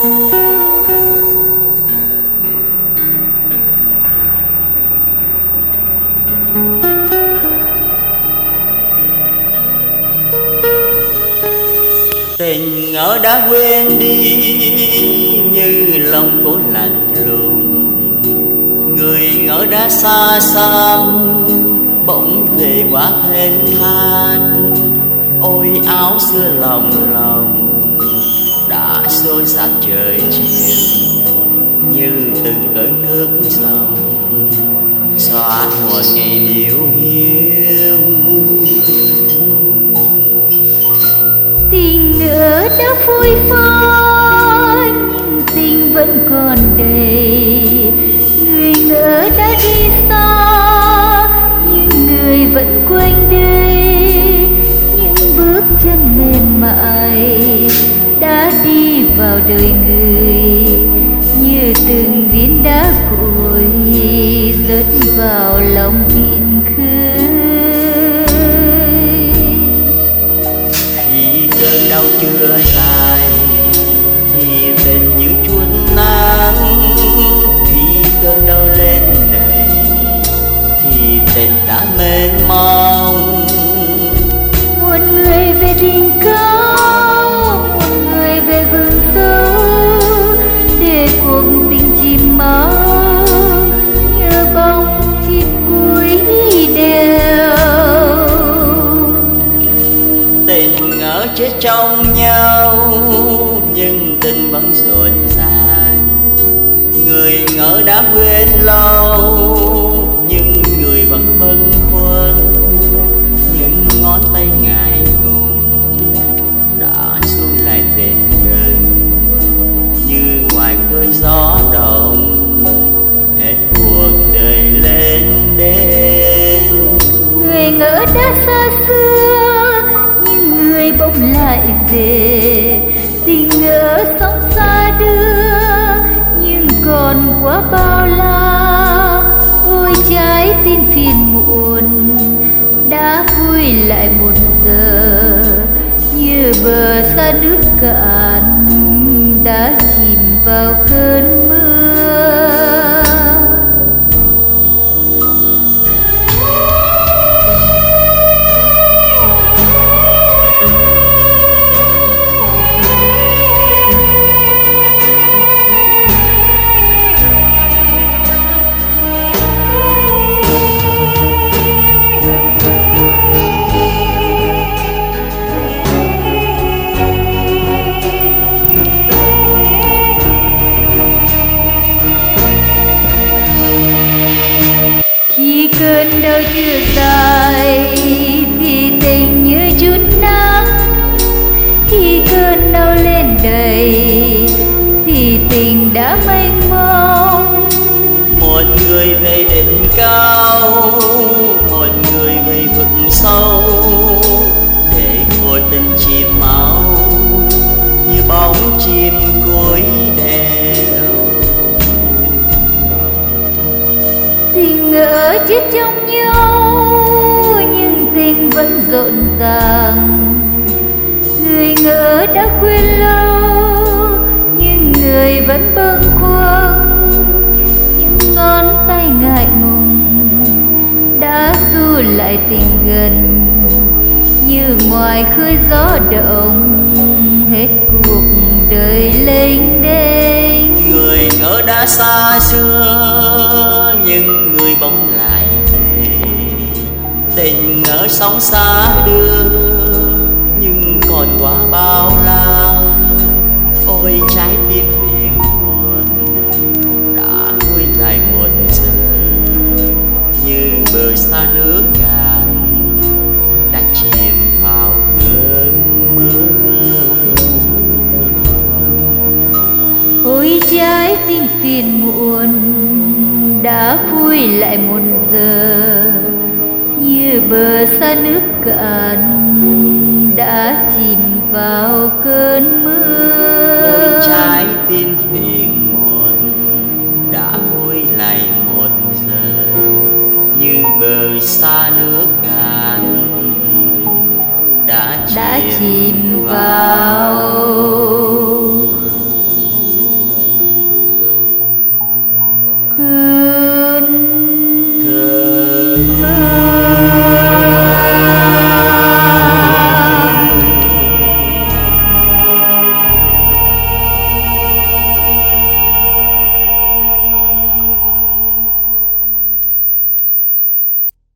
Tình ngỡ đã quên đi như lòng cố lạnh lùng, người ngỡ đã xa xăm bỗng về quá hên than. Ôi áo xưa lòng lòng đã xối xạc trời chiều, như từng cơn nước dòng xóa một ngày điệu hiu. Tình nữa đã phôi pha nhưng tình vẫn còn đây, người nữa đã đi xa nhưng người vẫn quanh đây. Những bước chân mềm mại đã đi vào đời người, như từng viên đá cuội rớt vào lòng biển khơi. Khi cơn đau chưa dài thì tình như chuốt nắng, khi cơn đau lên đầy thì tình đã mênh mông. Một người về đỉnh cao, một người về vực sâu, để cuộc tình chìm máu như bóng chim cuối đèo. Tình ngỡ chết trong nhau nhưng tình vẫn rộn ràng, người ngỡ đã quên lâu nhưng người vẫn bâng khuâng. Những ngón tay ngại ngùng đã xuôi lại bên gần, như ngoài khơi gió đồng hết cuộc đời lên đên. Người ngỡ đã xa xưa nhưng người bỗng lại về, tình ngỡ sóng xa đưa nhưng còn quá bao la. Ôi trái tim phiền muộn đã vui lại một giờ, như bờ xa nước cạn đã chìm vào cơn mưa. Cơn đau chưa dài thì tình như chút nắng, khi cơn đau lên đầy thì tình đã mênh mông. Một người về đỉnh cao, một người về vực sâu, để một tình chìm máu như bóng chim cuối đèo. Tình ngỡ chết trong nhau nhưng tình vẫn rộn ràng, người ngỡ đã quên lâu nhưng người vẫn bâng khuâng. Những ngón tay ngại ngùng đã du lại tình gần, như ngoài khơi gió động hết cuộc đời lênh đênh. Người ngỡ đã xa xưa nhưng người bỗng lại về, tình ngỡ sóng xa đưa nhưng còn quá bao la. Ôi trái tim phiền muộn đã vui lại một giờ, như bờ xa nước cạn đã chìm vào cơn mơ. Ôi trái tim phiền muộn đã vui lại một giờ, như bờ xa nước cạn đã chìm vào cơn mưa. Ôi trái tim phiền muộn đã vui lại một giờ, như bờ xa nước cạn đã chìm vào